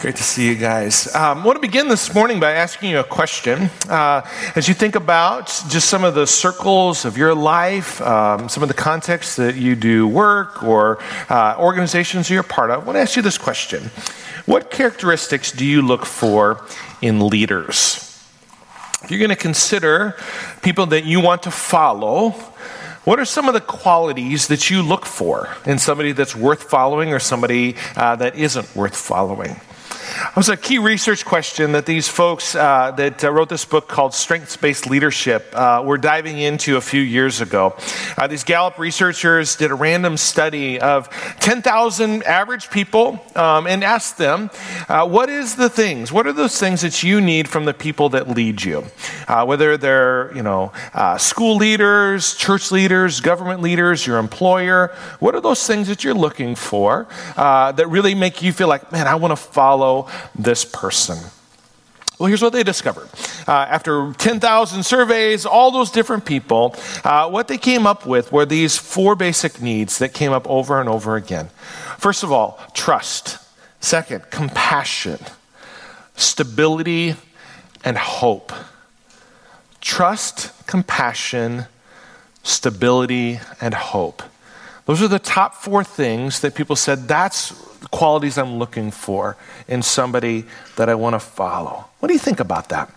Great to see you guys. I want to begin this morning by asking you a question. As you think about just some of the circles of your life, some of the contexts that you do work or organizations you're part of, I want to ask you this question. What characteristics do you look for in leaders? If you're going to consider people that you want to follow, what are some of the qualities that you look for in somebody that's worth following or somebody that isn't worth following? It was a key research question that these folks that wrote this book called Strengths-Based Leadership were diving into a few years ago. These Gallup researchers did a random study of 10,000 average people and asked them, what are those things that you need from the people that lead you? Whether they're, school leaders, church leaders, government leaders, your employer, what are those things that you're looking for that really make you feel like, man, I want to follow this person? Well, here's what they discovered. After 10,000 surveys, all those different people, what they came up with were these four basic needs that came up over and over again. First of all, trust. Second, compassion, stability, and hope. Trust, compassion, stability, and hope. Those are the top four things that people said, that's the qualities I'm looking for in somebody that I want to follow. What do you think about that?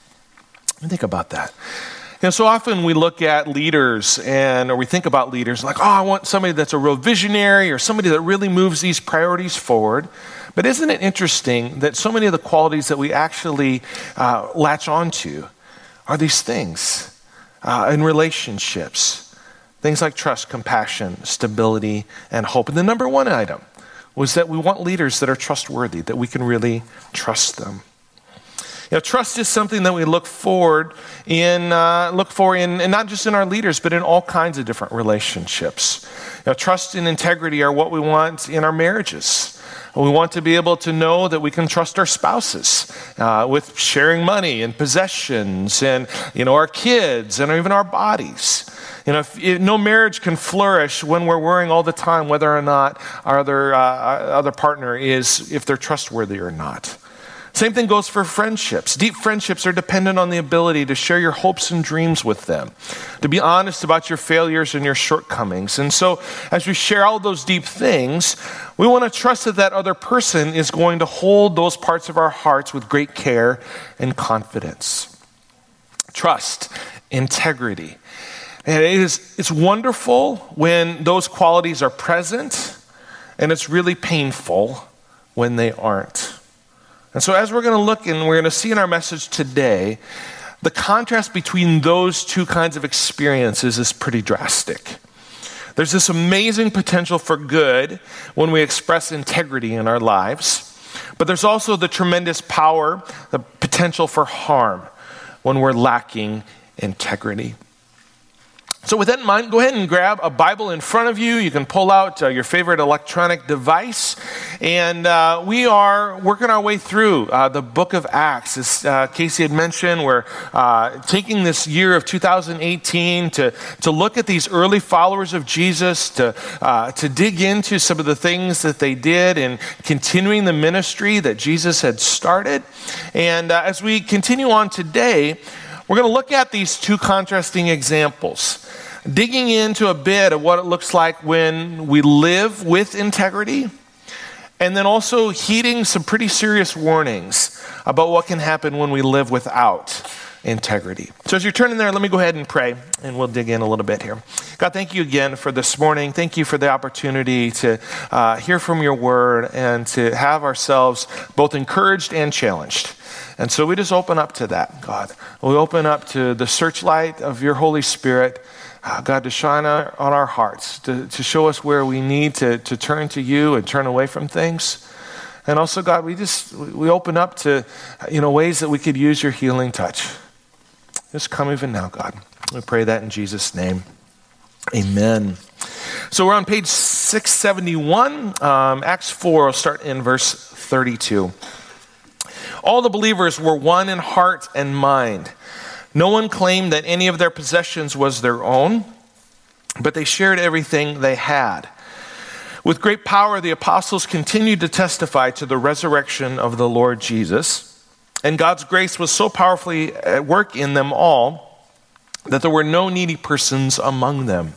So often we look at leaders or we think about leaders like, I want somebody that's a real visionary or somebody that really moves these priorities forward. But isn't it interesting that so many of the qualities that we actually latch onto are these things in relationships? Things like trust, compassion, stability, and hope. And the number one item was that we want leaders that are trustworthy, that we can really trust them. Trust is something that we look for in not just in our leaders, but in all kinds of different relationships. Trust and integrity are what we want in our marriages. We want to be able to know that we can trust our spouses with sharing money and possessions and, our kids and even our bodies. No marriage can flourish when we're worrying all the time whether or not our other partner if they're trustworthy or not. Same thing goes for friendships. Deep friendships are dependent on the ability to share your hopes and dreams with them, to be honest about your failures and your shortcomings. And so as we share all those deep things, we want to trust that other person is going to hold those parts of our hearts with great care and confidence. Trust, integrity. And it's wonderful when those qualities are present, and it's really painful when they aren't. And so as we're going to look and we're going to see in our message today, the contrast between those two kinds of experiences is pretty drastic. There's this amazing potential for good when we express integrity in our lives, but there's also the tremendous power, the potential for harm when we're lacking integrity. So with that in mind, go ahead and grab a Bible in front of you. You can pull out your favorite electronic device. And we are working our way through the book of Acts. As Casey had mentioned, we're taking this year of 2018 to look at these early followers of Jesus, to dig into some of the things that they did in continuing the ministry that Jesus had started. And as we continue on today, we're going to look at these two contrasting examples, digging into a bit of what it looks like when we live with integrity, and then also heeding some pretty serious warnings about what can happen when we live without integrity. So as you're turning there, let me go ahead and pray, and we'll dig in a little bit here. God, thank you again for this morning. Thank you for the opportunity to hear from your word and to have ourselves both encouraged and challenged. And so we just open up to that, God. We open up to the searchlight of your Holy Spirit, God, to shine on our hearts, to show us where we need to turn to you and turn away from things. And also, God, we open up to ways that we could use your healing touch. Just come even now, God. We pray that in Jesus' name. Amen. So we're on page 671, Acts 4. I'll start in verse 32. All the believers were one in heart and mind. No one claimed that any of their possessions was their own, but they shared everything they had. With great power, the apostles continued to testify to the resurrection of the Lord Jesus, and God's grace was so powerfully at work in them all that there were no needy persons among them.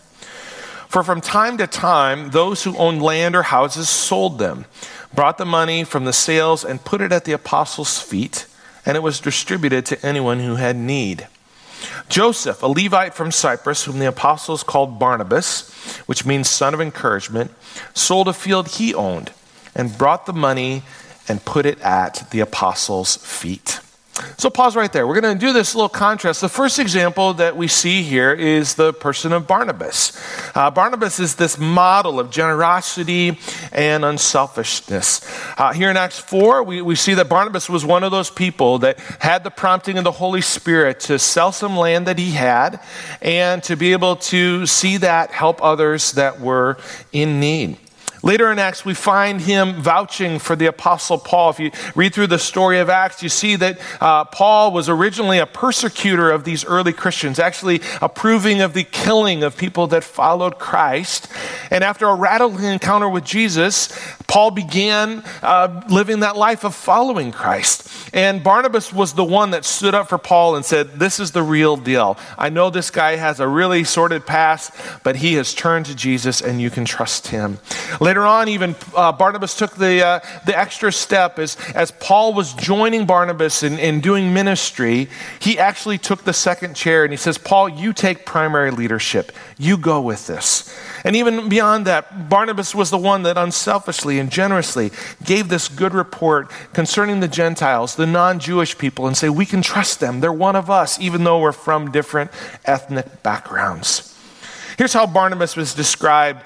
For from time to time, those who owned land or houses sold them, brought the money from the sales, and put it at the apostles' feet, and it was distributed to anyone who had need. Joseph, a Levite from Cyprus, whom the apostles called Barnabas, which means son of encouragement, sold a field he owned and brought the money and put it at the apostles' feet. So pause right there. We're going to do this little contrast. The first example that we see here is the person of Barnabas. Barnabas is this model of generosity and unselfishness. Here in Acts 4, we see that Barnabas was one of those people that had the prompting of the Holy Spirit to sell some land that he had and to be able to see that help others that were in need. Later in Acts, we find him vouching for the Apostle Paul. If you read through the story of Acts, you see that Paul was originally a persecutor of these early Christians, actually approving of the killing of people that followed Christ. And after a radical encounter with Jesus, Paul began living that life of following Christ. And Barnabas was the one that stood up for Paul and said, this is the real deal. I know this guy has a really sordid past, but he has turned to Jesus and you can trust him. Later on, even Barnabas took the extra step as Paul was joining Barnabas in doing ministry. He actually took the second chair and he says, Paul, you take primary leadership. You go with this. And even beyond that, Barnabas was the one that unselfishly and generously gave this good report concerning the Gentiles, the non-Jewish people, and say, we can trust them. They're one of us, even though we're from different ethnic backgrounds. Here's how Barnabas was described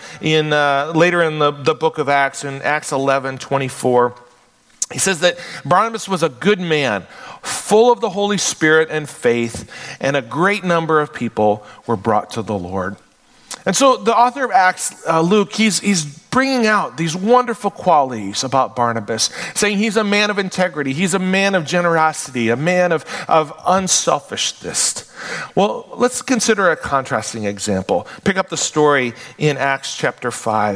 later in the book of Acts, in Acts 11:24. He says that Barnabas was a good man, full of the Holy Spirit and faith, and a great number of people were brought to the Lord. And so the author of Acts, Luke, he's bringing out these wonderful qualities about Barnabas, saying he's a man of integrity, he's a man of generosity, a man of unselfishness. Well, let's consider a contrasting example. Pick up the story in Acts chapter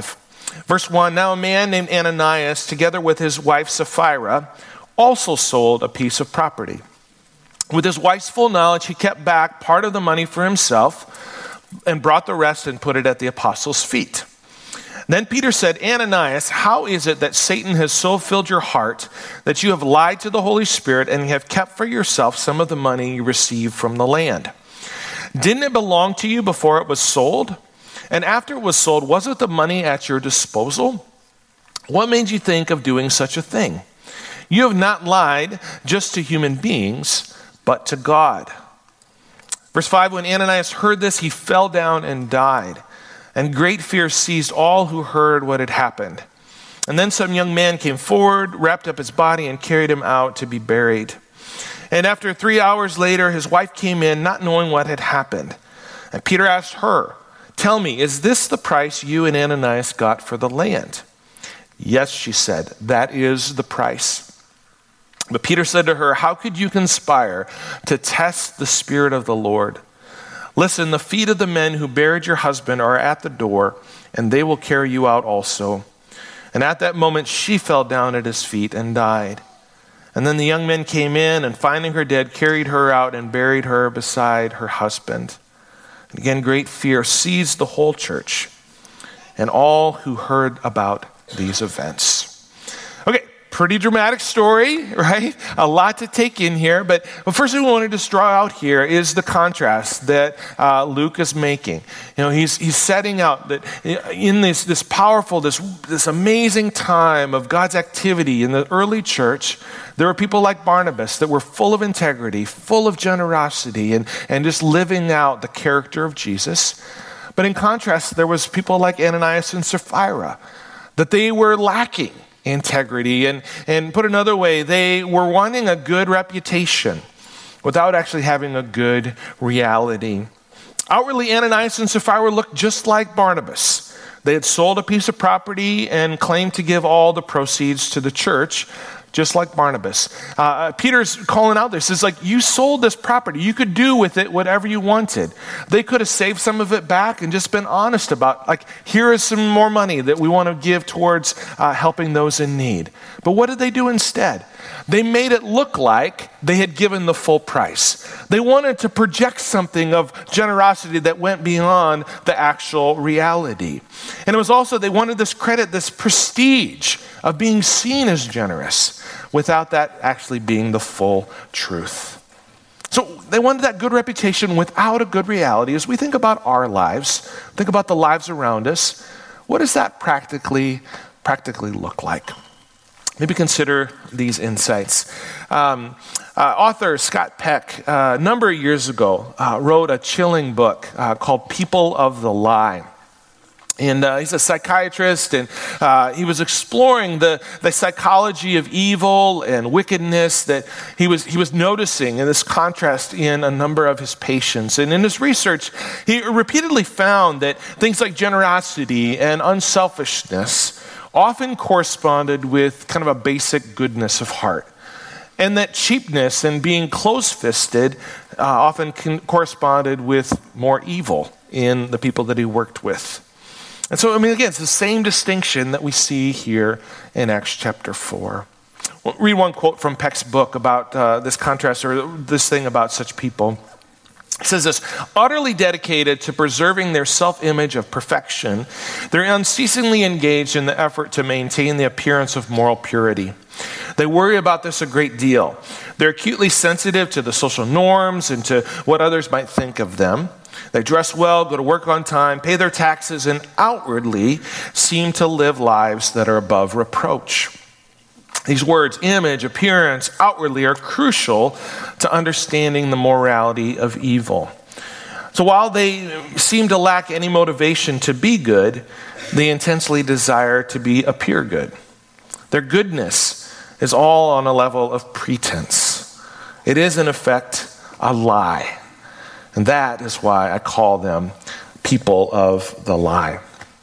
5. Verse 1, now a man named Ananias, together with his wife Sapphira, also sold a piece of property. With his wife's full knowledge, he kept back part of the money for himself and brought the rest and put it at the apostles' feet. Then Peter said, Ananias, how is it that Satan has so filled your heart that you have lied to the Holy Spirit and have kept for yourself some of the money you received from the land? Didn't it belong to you before it was sold? And after it was sold, wasn't the money at your disposal? What made you think of doing such a thing? You have not lied just to human beings, but to God. Verse 5, when Ananias heard this, he fell down and died. And great fear seized all who heard what had happened. And then some young man came forward, wrapped up his body, and carried him out to be buried. And after 3 hours later, his wife came in, not knowing what had happened. And Peter asked her, tell me, is this the price you and Ananias got for the land? Yes, she said, that is the price. But Peter said to her, how could you conspire to test the Spirit of the Lord? Listen, the feet of the men who buried your husband are at the door, and they will carry you out also. And at that moment, she fell down at his feet and died. And then the young men came in, and finding her dead, carried her out and buried her beside her husband. And again, great fear seized the whole church and all who heard about these events. Okay. Pretty dramatic story, right? A lot to take in here. But first thing we wanted to draw out here is the contrast that Luke is making. You know, he's setting out that in this powerful, this amazing time of God's activity in the early church, there were people like Barnabas that were full of integrity, full of generosity, and just living out the character of Jesus. But in contrast, there was people like Ananias and Sapphira, that they were lacking integrity. And put another way, they were wanting a good reputation without actually having a good reality. Outwardly, Ananias and Sapphira looked just like Barnabas. They had sold a piece of property and claimed to give all the proceeds to the church, just like Barnabas. Peter's calling out this. It's like, you sold this property. You could do with it whatever you wanted. They could have saved some of it back and just been honest about, like, here is some more money that we want to give towards helping those in need. But what did they do instead? They made it look like they had given the full price. They wanted to project something of generosity that went beyond the actual reality. And it was also, they wanted this credit, this prestige of being seen as generous without that actually being the full truth. So they wanted that good reputation without a good reality. As we think about our lives, think about the lives around us, what does that practically look like? Maybe consider these insights. Author Scott Peck, a number of years ago, wrote a chilling book called People of the Lie. And he's a psychiatrist, and he was exploring the psychology of evil and wickedness that he was noticing in this contrast in a number of his patients. And in his research, he repeatedly found that things like generosity and unselfishness often corresponded with kind of a basic goodness of heart. And that cheapness and being close-fisted often corresponded with more evil in the people that he worked with. And so, again, it's the same distinction that we see here in Acts chapter 4. We'll read one quote from Peck's book about this contrast, or this thing about such people. It says this: utterly dedicated to preserving their self-image of perfection, they're unceasingly engaged in the effort to maintain the appearance of moral purity. They worry about this a great deal. They're acutely sensitive to the social norms and to what others might think of them. They dress well, go to work on time, pay their taxes, and outwardly seem to live lives that are above reproach. These words, image, appearance, outwardly, are crucial to understanding the morality of evil. So while they seem to lack any motivation to be good, they intensely desire to appear good. Their goodness is all on a level of pretense. It is, in effect, a lie. And that is why I call them people of the lie.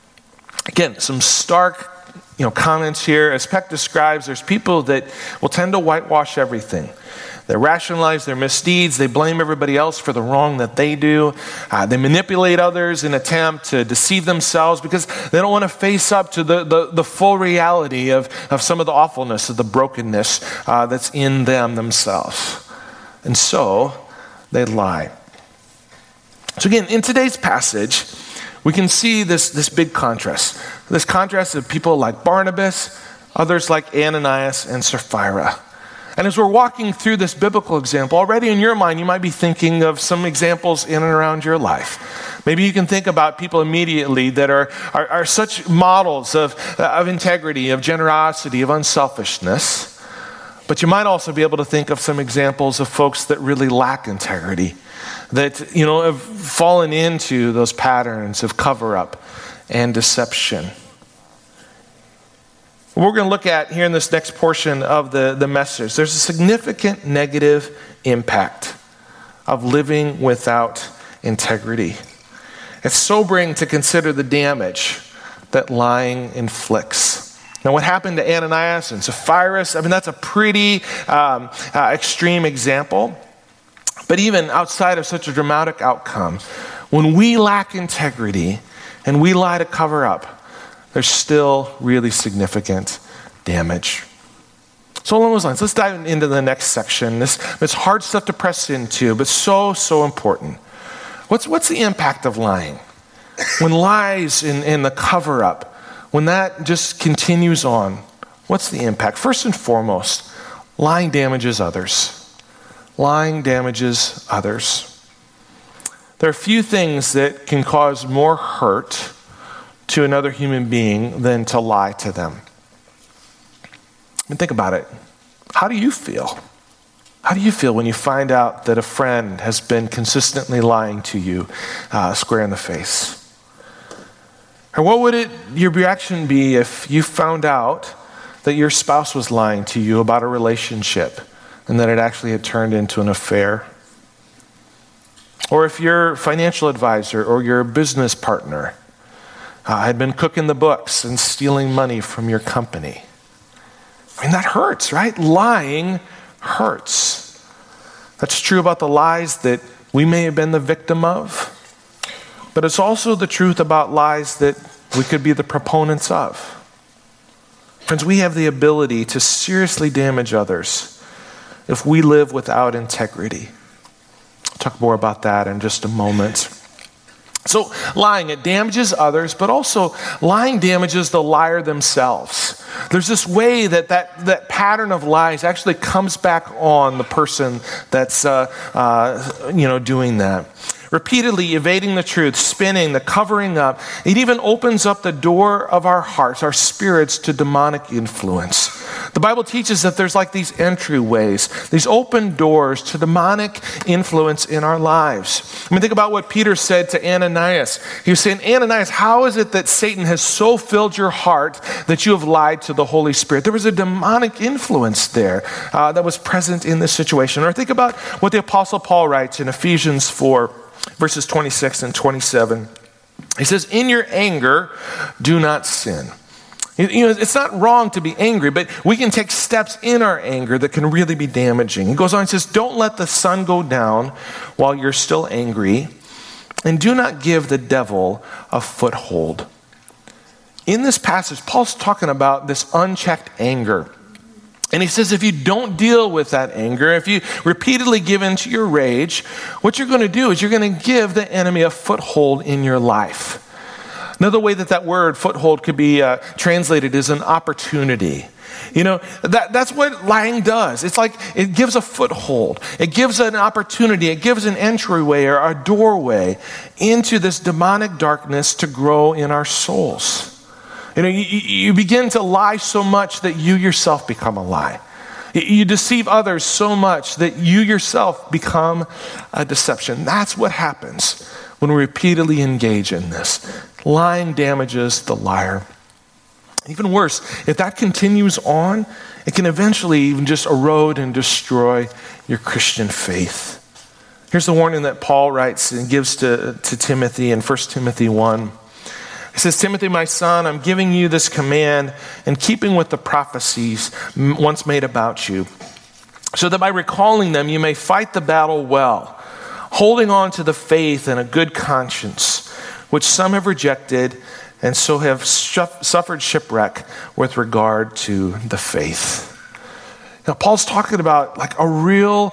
Again, some stark comments here. As Peck describes, there's people that will tend to whitewash everything. They rationalize their misdeeds. They blame everybody else for the wrong that they do. They manipulate others in an attempt to deceive themselves because they don't want to face up to the full reality of some of the awfulness, of the brokenness that's in them themselves. And so they lie. So again, in today's passage, we can see this big contrast. This contrast of people like Barnabas, others like Ananias and Sapphira. And as we're walking through this biblical example, already in your mind, you might be thinking of some examples in and around your life. Maybe you can think about people immediately that are such models of integrity, of generosity, of unselfishness. But you might also be able to think of some examples of folks that really lack integrity, that have fallen into those patterns of cover-up and deception. What we're going to look at here in this next portion of the message, there's a significant negative impact of living without integrity. It's sobering to consider the damage that lying inflicts. Now, what happened to Ananias and Sapphira, that's a pretty extreme example. But even outside of such a dramatic outcome, when we lack integrity and we lie to cover up, there's still really significant damage. So along those lines, let's dive into the next section. It's hard stuff to press into, but so important. What's the impact of lying? When lies and the cover-up, when that just continues on, what's the impact? First and foremost, lying damages others. Lying damages others. There are few things that can cause more hurt to another human being than to lie to them. Think about it. How do you feel? How do you feel when you find out that a friend has been consistently lying to you square in the face? Or what would your reaction be if you found out that your spouse was lying to you about a relationship and that it actually had turned into an affair? Or if your financial advisor or your business partner had been cooking the books and stealing money from your company? And that hurts, right? Lying hurts. That's true about the lies that we may have been the victim of, but it's also the truth about lies that we could be the proponents of. Friends, we have the ability to seriously damage others if we live without integrity. I'll talk more about that in just a moment. So lying, it damages others, but also lying damages the liar themselves. There's this way that pattern of lies actually comes back on the person that's doing that. Repeatedly evading the truth, spinning, the covering up, it even opens up the door of our hearts, our spirits, to demonic influence. The Bible teaches that there's like these entryways, these open doors to demonic influence in our lives. I mean, think about what Peter said to Ananias. He was saying, Ananias, how is it that Satan has so filled your heart that you have lied to the Holy Spirit? There was a demonic influence there that was present in this situation. Or think about what the Apostle Paul writes in Ephesians 4, verses 26 and 27. He says, in your anger, do not sin. It's not wrong to be angry, but we can take steps in our anger that can really be damaging. He goes on and says, don't let the sun go down while you're still angry, and do not give the devil a foothold. In this passage, Paul's talking about this unchecked anger. And he says, if you don't deal with that anger, if you repeatedly give in to your rage, what you're going to do is you're going to give the enemy a foothold in your life. Another way that word foothold could be translated is an opportunity. That's what lying does. It's like it gives a foothold. It gives an opportunity. It gives an entryway or a doorway into this demonic darkness to grow in our souls. You begin to lie so much that you yourself become a lie. You deceive others so much that you yourself become a deception. That's what happens when we repeatedly engage in this. Lying damages the liar. Even worse, if that continues on, it can eventually even just erode and destroy your Christian faith. Here's the warning that Paul writes and gives to Timothy in 1 Timothy 1. He says, Timothy, my son, I'm giving you this command in keeping with the prophecies once made about you, so that by recalling them you may fight the battle well, holding on to the faith and a good conscience, which some have rejected and so have suffered shipwreck with regard to the faith. Now, Paul's talking about like a real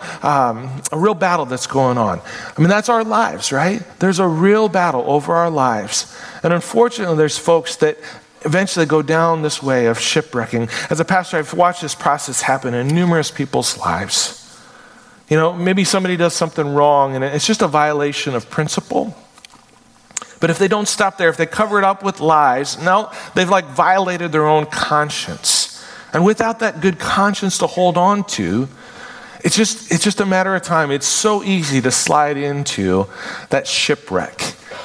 battle that's going on. I mean, that's our lives, right? There's a real battle over our lives. And unfortunately, there's folks that eventually go down this way of shipwrecking. As a pastor, I've watched this process happen in numerous people's lives. Maybe somebody does something wrong and it's just a violation of principle. But if they don't stop there, if they cover it up with lies, now they've like violated their own conscience. And without that good conscience to hold on to, it's just a matter of time. It's so easy to slide into that shipwreck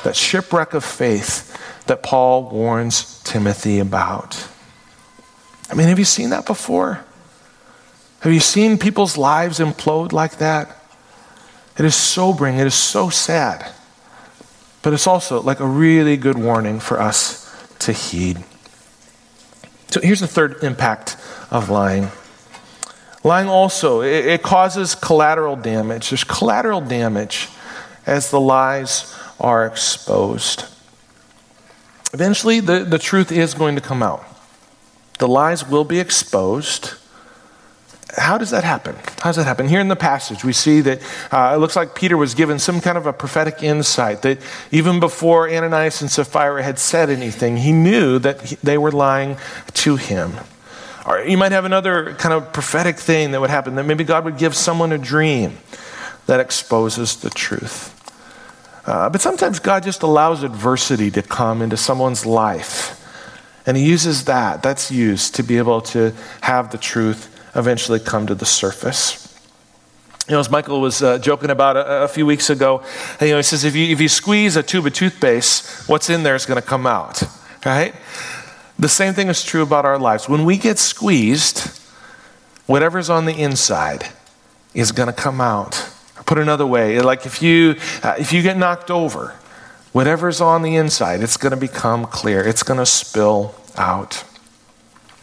of faith that Paul warns Timothy about. I mean, have you seen that before? Have you seen people's lives implode like that? It is sobering. It is so sad. But it's also like a really good warning for us to heed. So here's the third impact of lying. Lying also, it causes collateral damage. There's collateral damage as the lies are exposed. Eventually, the truth is going to come out. The lies will be exposed. How does that happen? How does that happen? Here in the passage, we see that it looks like Peter was given some kind of a prophetic insight that even before Ananias and Sapphira had said anything, he knew that they were lying to him. Or you might have another kind of prophetic thing that would happen, that maybe God would give someone a dream that exposes the truth. But sometimes God just allows adversity to come into someone's life. And he uses that's used to be able to have the truth eventually come to the surface. As Michael was joking about a few weeks ago, he says, if you squeeze a tube of toothpaste, what's in there is going to come out, right? The same thing is true about our lives. When we get squeezed, whatever's on the inside is going to come out. Put another way, like if you get knocked over, whatever's on the inside, it's going to become clear. It's going to spill out.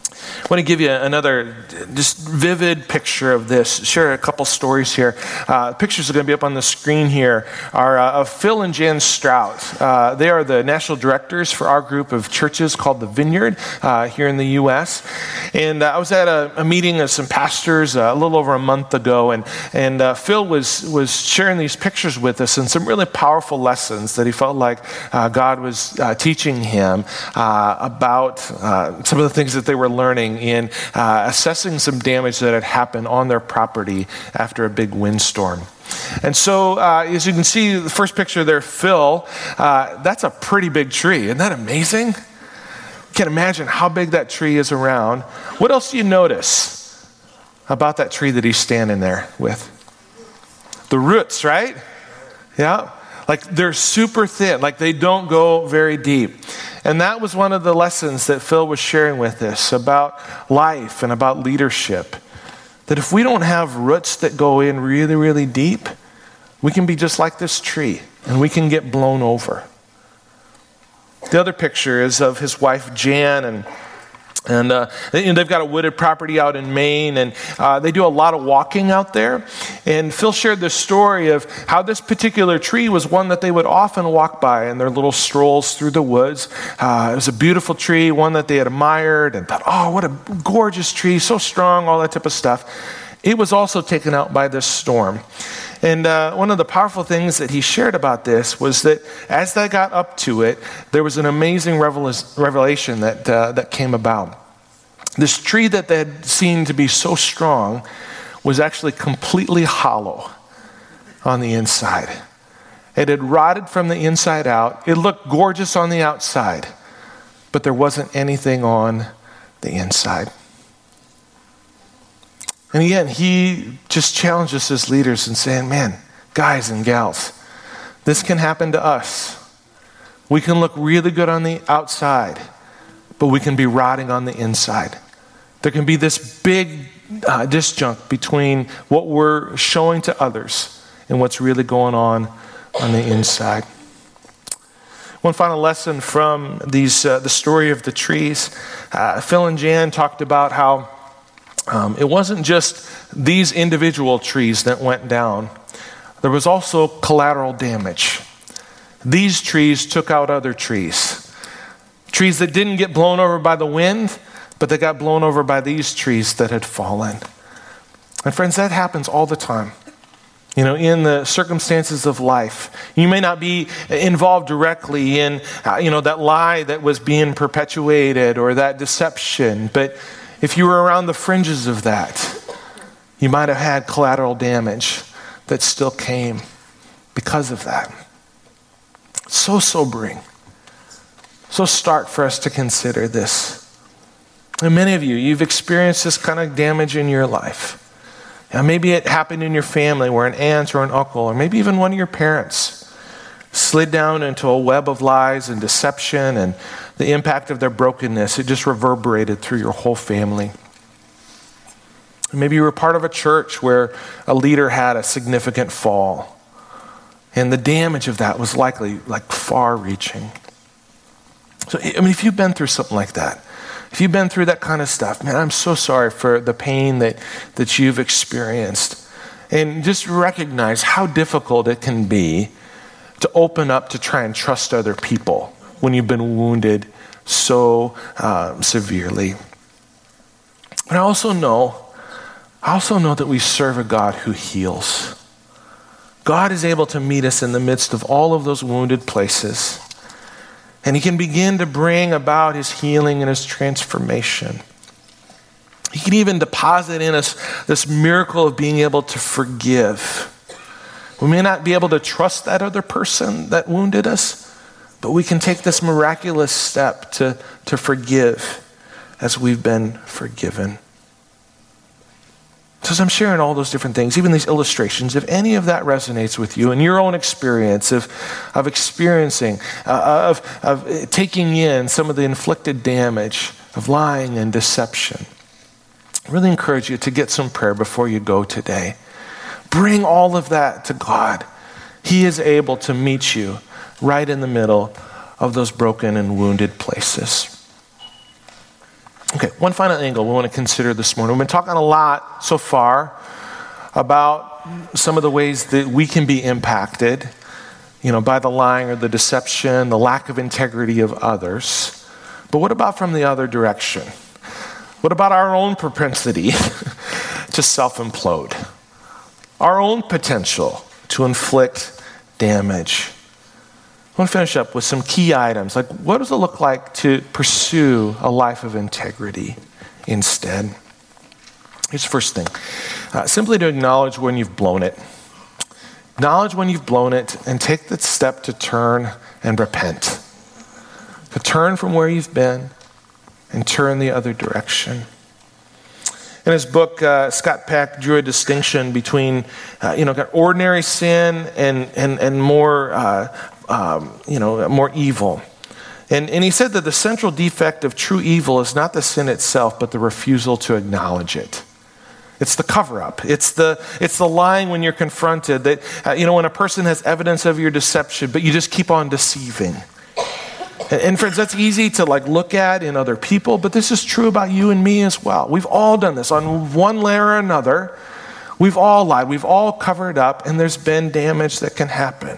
I want to give you another just vivid picture of this, share a couple stories here. Pictures are going to be up on the screen here are of Phil and Jan Strout. They are the national directors for our group of churches called The Vineyard here in the U.S. And I was at a meeting of some pastors a little over a month ago, and Phil was sharing these pictures with us and some really powerful lessons that he felt like God was teaching him about some of the things that they were learning in assessing some damage that had happened on their property after a big windstorm. And so, as you can see, the first picture there, Phil, that's a pretty big tree. Isn't that amazing? You can't imagine how big that tree is around. What else do you notice about that tree that he's standing there with? The roots, right? Yeah. Like they're super thin, like they don't go very deep. And that was one of the lessons that Phil was sharing with us about life and about leadership. That if we don't have roots that go in really, really deep, we can be just like this tree and we can get blown over. The other picture is of his wife, Jan, and they've got a wooded property out in Maine, and they do a lot of walking out there. And Phil shared this story of how this particular tree was one that they would often walk by in their little strolls through the woods. It was a beautiful tree, one that they had admired and thought, oh, what a gorgeous tree, so strong, all that type of stuff. It was also taken out by this storm. And one of the powerful things that he shared about this was that as they got up to it, there was an amazing revelation that came about. This tree that they had seen to be so strong was actually completely hollow on the inside. It had rotted from the inside out. It looked gorgeous on the outside, but there wasn't anything on the inside. And again, he just challenged us as leaders and saying, man, guys and gals, this can happen to us. We can look really good on the outside, but we can be rotting on the inside. There can be this big disjunct between what we're showing to others and what's really going on the inside. One final lesson from the story of the trees. Phil and Jan talked about how it wasn't just these individual trees that went down. There was also collateral damage. These trees took out other trees. Trees that didn't get blown over by the wind, but they got blown over by these trees that had fallen. And friends, that happens all the time. You know, in the circumstances of life. You may not be involved directly in, that lie that was being perpetuated or that deception, but if you were around the fringes of that, you might have had collateral damage that still came because of that. So sobering, so stark for us to consider this. And many of you, you've experienced this kind of damage in your life. And maybe it happened in your family where an aunt or an uncle, or maybe even one of your parents slid down into a web of lies and deception, and the impact of their brokenness, it just reverberated through your whole family. Maybe you were part of a church where a leader had a significant fall, and the damage of that was likely far-reaching. So, if you've been through something like that, if you've been through that kind of stuff, man, I'm so sorry for the pain that you've experienced. And just recognize how difficult it can be to open up to try and trust other people when you've been wounded so severely. But I also know that we serve a God who heals. God is able to meet us in the midst of all of those wounded places. And he can begin to bring about his healing and his transformation. He can even deposit in us this miracle of being able to forgive. We may not be able to trust that other person that wounded us, but we can take this miraculous step to forgive as we've been forgiven. So as I'm sharing all those different things, even these illustrations, if any of that resonates with you in your own experience of experiencing, of taking in some of the inflicted damage of lying and deception, I really encourage you to get some prayer before you go today. Bring all of that to God. He is able to meet you right in the middle of those broken and wounded places. Okay, one final angle we want to consider this morning. We've been talking a lot so far about some of the ways that we can be impacted, by the lying or the deception, the lack of integrity of others. But what about from the other direction? What about our own propensity to self-implode? Our own potential to inflict damage? I want to finish up with some key items. Like, what does it look like to pursue a life of integrity instead? Here's the first thing. Simply to acknowledge when you've blown it. Acknowledge when you've blown it and take the step to turn and repent. To turn from where you've been and turn the other direction. In his book, Scott Peck drew a distinction between, ordinary sin and more, more evil. And he said that the central defect of true evil is not the sin itself, but the refusal to acknowledge it. It's the cover-up. It's the lying when you're confronted. That when a person has evidence of your deception, but you just keep on deceiving. And friends, that's easy to look at in other people, but this is true about you and me as well. We've all done this on one layer or another. We've all lied. We've all covered up, and there's been damage that can happen.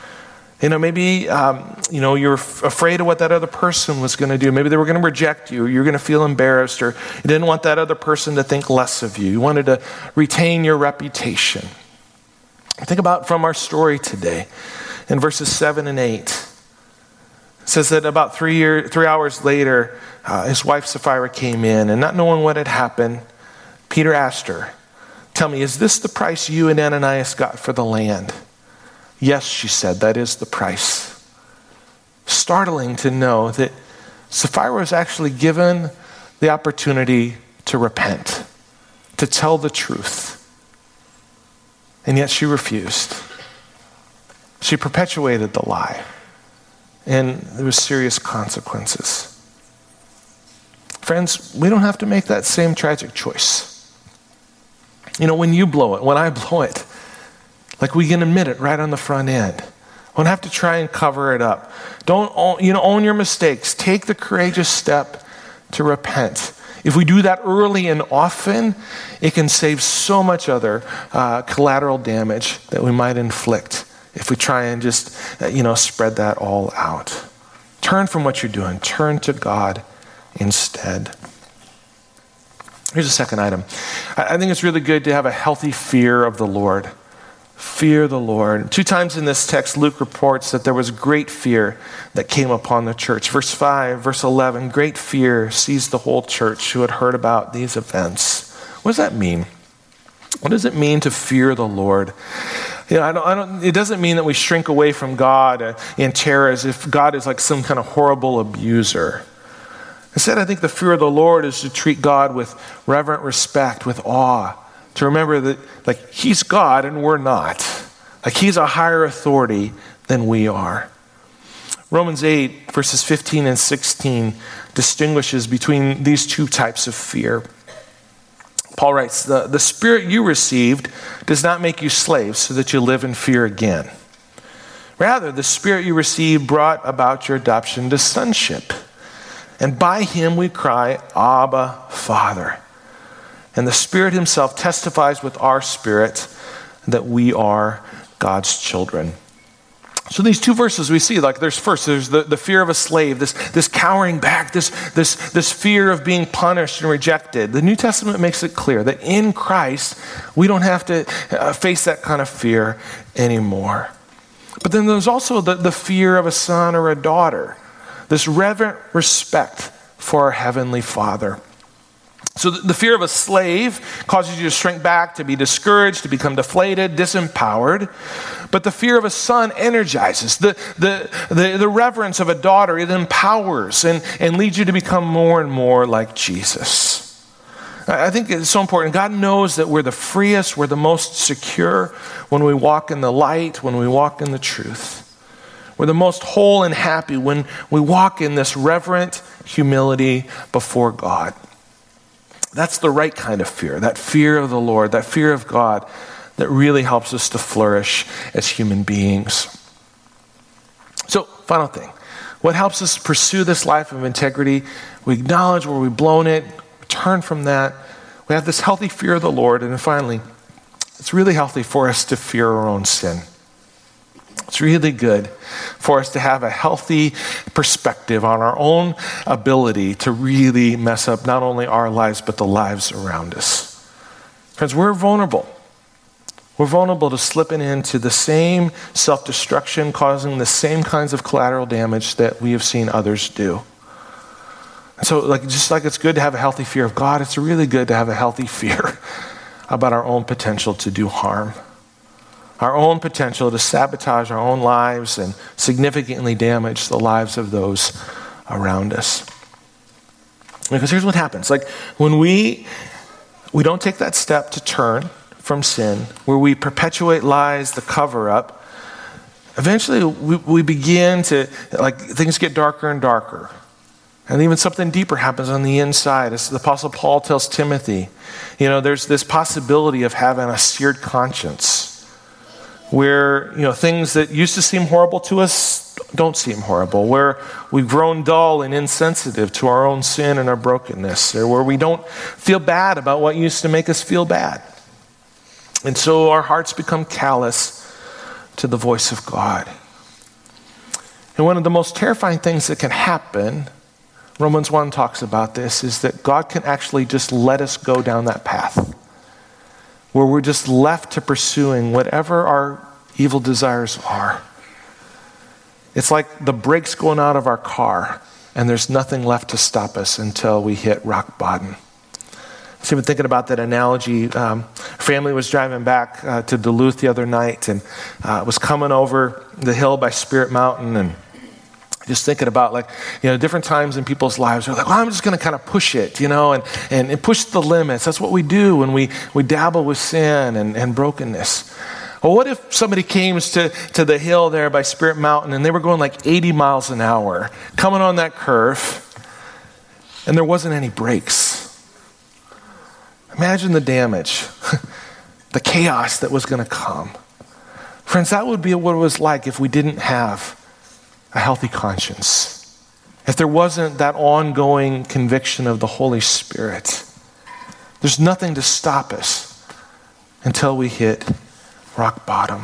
Maybe you're afraid of what that other person was going to do. Maybe they were going to reject you. You're going to feel embarrassed, or you didn't want that other person to think less of you. You wanted to retain your reputation. Think about from our story today in verses 7 and 8. It says that about 3 hours later, his wife Sapphira came in, and not knowing what had happened, Peter asked her, "Tell me, is this the price you and Ananias got for the land?" "Yes," she said, "that is the price." Startling to know that Sapphira was actually given the opportunity to repent, to tell the truth. And yet she refused. She perpetuated the lie. And there was serious consequences. Friends, we don't have to make that same tragic choice. When you blow it, when I blow it, we can admit it right on the front end. We don't have to try and cover it up. Don't own your mistakes. Take the courageous step to repent. If we do that early and often, it can save so much other collateral damage that we might inflict if we try and just spread that all out. Turn from what you're doing. Turn to God instead. Here's a second item. I think it's really good to have a healthy fear of the Lord. Fear the Lord. 2 times in this text, Luke reports that there was great fear that came upon the church. Verse 5, verse 11, great fear seized the whole church who had heard about these events. What does that mean? What does it mean to fear the Lord? It doesn't mean that we shrink away from God in terror as if God is like some kind of horrible abuser. Instead, I think the fear of the Lord is to treat God with reverent respect, with awe. To remember that he's God and we're not. He's a higher authority than we are. Romans 8, verses 15 and 16 distinguishes between these 2 types of fear. Paul writes, the spirit you received does not make you slaves so that you live in fear again. Rather, the spirit you received brought about your adoption to sonship. And by him we cry, Abba, Father. And the Spirit himself testifies with our spirit that we are God's children. So these 2 verses we see, there's the fear of a slave, this cowering back, this fear of being punished and rejected. The New Testament makes it clear that in Christ, we don't have to face that kind of fear anymore. But then there's also the fear of a son or a daughter, this reverent respect for our Heavenly Father. So the fear of a slave causes you to shrink back, to be discouraged, to become deflated, disempowered. But the fear of a son energizes. The reverence of a daughter, it empowers and leads you to become more and more like Jesus. I think it's so important. God knows that we're the freest, we're the most secure when we walk in the light, when we walk in the truth. We're the most whole and happy when we walk in this reverent humility before God. That's the right kind of fear, that fear of the Lord, that fear of God that really helps us to flourish as human beings. So, final thing. What helps us pursue this life of integrity? We acknowledge where we've blown it, turn from that. We have this healthy fear of the Lord. And then finally, it's really healthy for us to fear our own sin. It's really good for us to have a healthy perspective on our own ability to really mess up not only our lives, but the lives around us. Friends, we're vulnerable. We're vulnerable to slipping into the same self-destruction, causing the same kinds of collateral damage that we have seen others do. And so just like it's good to have a healthy fear of God, it's really good to have a healthy fear about our own potential to do harm. Our own potential to sabotage our own lives and significantly damage the lives of those around us. Because here's what happens. When we don't take that step to turn from sin, where we perpetuate lies, the cover up, eventually we begin to, things get darker and darker. And even something deeper happens on the inside. As the Apostle Paul tells Timothy, there's this possibility of having a seared conscience where, things that used to seem horrible to us don't seem horrible, where we've grown dull and insensitive to our own sin and our brokenness, or where we don't feel bad about what used to make us feel bad. And so our hearts become callous to the voice of God. And one of the most terrifying things that can happen, Romans 1 talks about this, is that God can actually just let us go down that path, where we're just left to pursuing whatever our evil desires are. It's like the brakes going out of our car, and there's nothing left to stop us until we hit rock bottom. So I've been thinking about that analogy. Family was driving back to Duluth the other night, and was coming over the hill by Spirit Mountain, and just thinking about different times in people's lives, they're like, well, I'm just going to kind of push it, and push the limits. That's what we do when we dabble with sin and brokenness. Well, what if somebody came to the hill there by Spirit Mountain and they were going 80 miles an hour, coming on that curve, and there wasn't any brakes? Imagine the damage, the chaos that was going to come. Friends, that would be what it was like if we didn't have a healthy conscience. If there wasn't that ongoing conviction of the Holy Spirit, there's nothing to stop us until we hit rock bottom.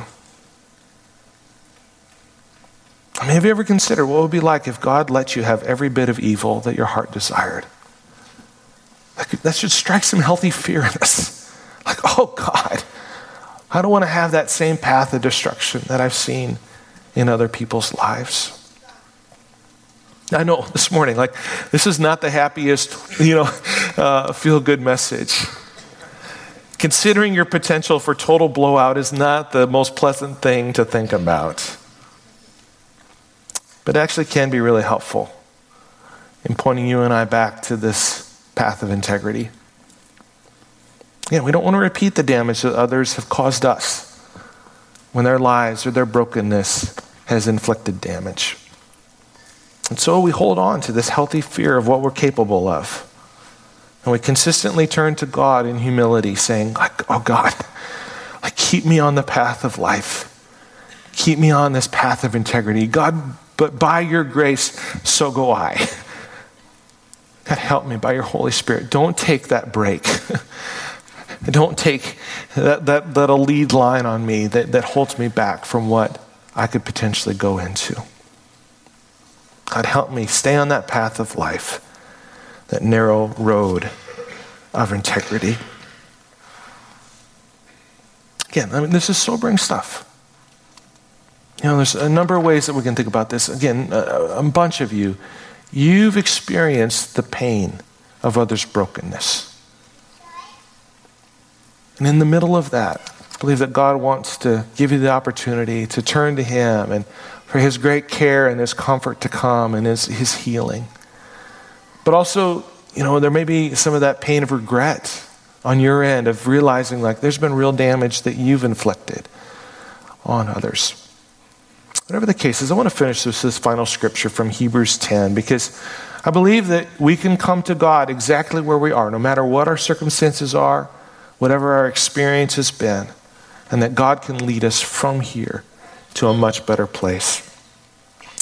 Have you ever considered what it would be like if God let you have every bit of evil that your heart desired? That should strike some healthy fear in us. Oh God, I don't want to have that same path of destruction that I've seen in other people's lives. I know this morning, this is not the happiest, feel-good message. Considering your potential for total blowout is not the most pleasant thing to think about. But it actually can be really helpful in pointing you and I back to this path of integrity. We don't want to repeat the damage that others have caused us when their lives or their brokenness has inflicted damage. And so we hold on to this healthy fear of what we're capable of. And we consistently turn to God in humility, saying, oh God, keep me on the path of life. Keep me on this path of integrity. God, but by your grace, so go I. God, help me by your Holy Spirit. Don't take that break. Don't take that lead line on me that holds me back from what I could potentially go into. God, help me stay on that path of life, that narrow road of integrity. Again, this is sobering stuff. There's a number of ways that we can think about this. Again, a bunch of you've experienced the pain of others' brokenness. And in the middle of that, I believe that God wants to give you the opportunity to turn to Him and for His great care and His comfort to come and His healing. But also, there may be some of that pain of regret on your end of realizing there's been real damage that you've inflicted on others. Whatever the case is, I want to finish with this final scripture from Hebrews 10, because I believe that we can come to God exactly where we are, no matter what our circumstances are, whatever our experience has been, and that God can lead us from here to a much better place.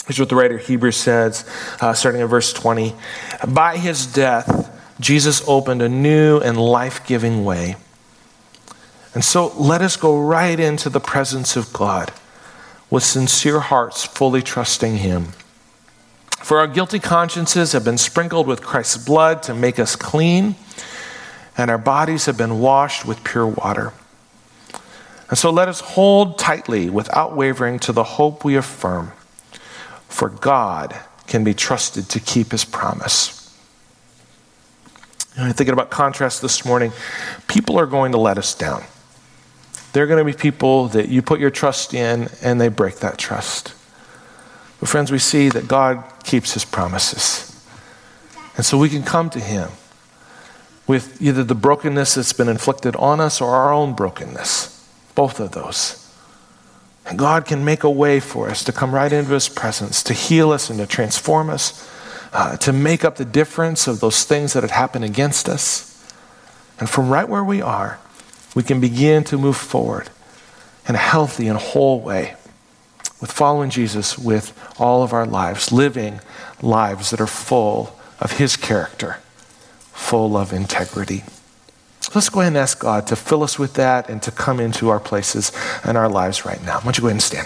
Here's what the writer of Hebrews says, starting at verse 20. By his death, Jesus opened a new and life-giving way. And so let us go right into the presence of God with sincere hearts, fully trusting him. For our guilty consciences have been sprinkled with Christ's blood to make us clean, and our bodies have been washed with pure water. And so let us hold tightly without wavering to the hope we affirm. For God can be trusted to keep his promise. I'm thinking about contrast this morning. People are going to let us down. There are going to be people that you put your trust in and they break that trust. But friends, we see that God keeps his promises. And so we can come to him with either the brokenness that's been inflicted on us or our own brokenness. Both of those. And God can make a way for us to come right into his presence, to heal us and to transform us, to make up the difference of those things that had happened against us. And from right where we are, we can begin to move forward in a healthy and whole way with following Jesus with all of our lives, living lives that are full of his character, full of integrity. Let's go ahead and ask God to fill us with that and to come into our places and our lives right now. Why don't you go ahead and stand?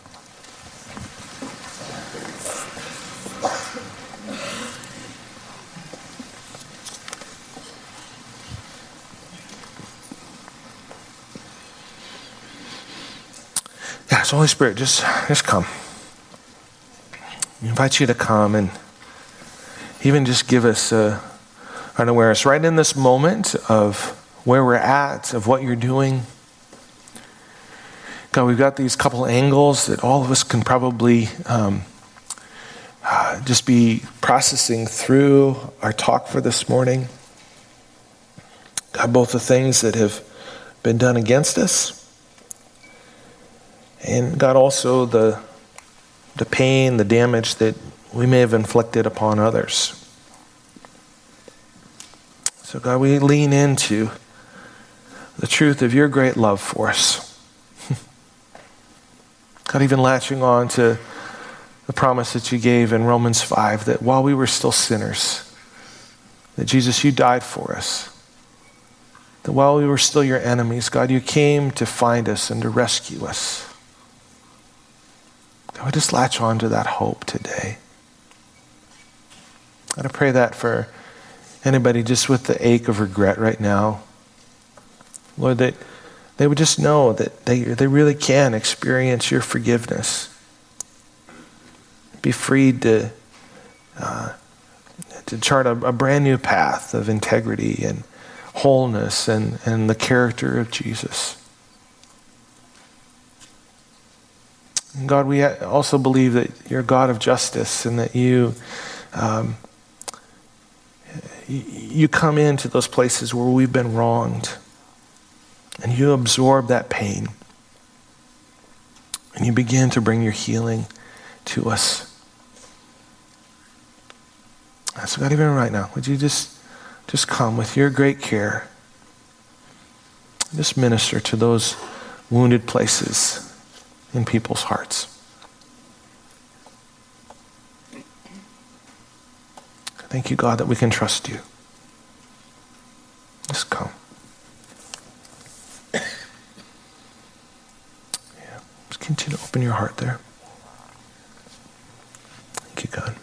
Yeah, so Holy Spirit, just come. We invite you to come and even just give us an awareness right in this moment of where we're at, of what you're doing. God, we've got these couple angles that all of us can probably just be processing through our talk for this morning. God, both the things that have been done against us, and God, also the pain, the damage that we may have inflicted upon others. So God, we lean into the truth of your great love for us. God, even latching on to the promise that you gave in Romans 5, that while we were still sinners, that Jesus, you died for us. That while we were still your enemies, God, you came to find us and to rescue us. God, we just latch on to that hope today. God, I pray that for anybody just with the ache of regret right now, Lord, that they would just know that they really can experience your forgiveness. Be freed to chart a brand new path of integrity and wholeness and the character of Jesus. And God, we also believe that you're a God of justice and that you come into those places where we've been wronged and you absorb that pain and you begin to bring your healing to us. So God, even right now, would you just come with your great care, just minister to those wounded places in people's hearts. Thank you, God, that we can trust you. Just come. Yeah. Just continue to open your heart there. Thank you, God.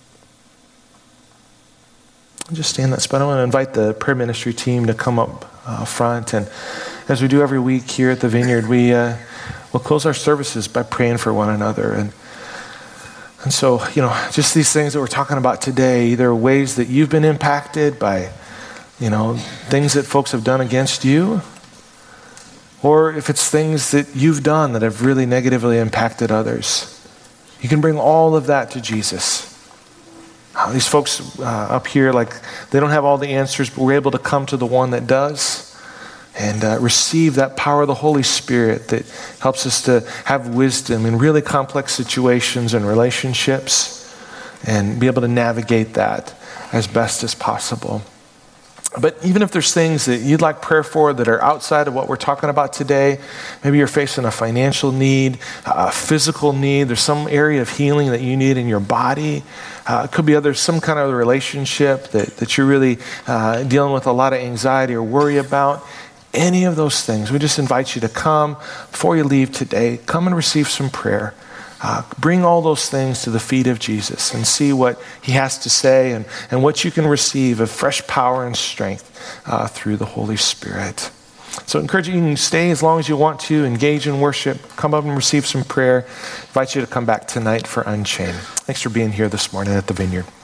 Just stay in that spot. I want to invite the prayer ministry team to come up front. And as we do every week here at the Vineyard, we'll close our services by praying for one another. And so, just these things that we're talking about today, there are ways that you've been impacted by, things that folks have done against you, or if it's things that you've done that have really negatively impacted others. You can bring all of that to Jesus. These folks up here, they don't have all the answers, but we're able to come to the one that does and receive that power of the Holy Spirit that helps us to have wisdom in really complex situations and relationships and be able to navigate that as best as possible. But even if there's things that you'd like prayer for that are outside of what we're talking about today, maybe you're facing a financial need, a physical need, there's some area of healing that you need in your body. It could be some kind of relationship that you're really dealing with a lot of anxiety or worry about. Any of those things, we just invite you to come before you leave today. Come and receive some prayer. Bring all those things to the feet of Jesus and see what he has to say and what you can receive of fresh power and strength through the Holy Spirit. So I encourage you can stay as long as you want to, engage in worship, come up and receive some prayer. I invite you to come back tonight for Unchained. Thanks for being here this morning at the Vineyard.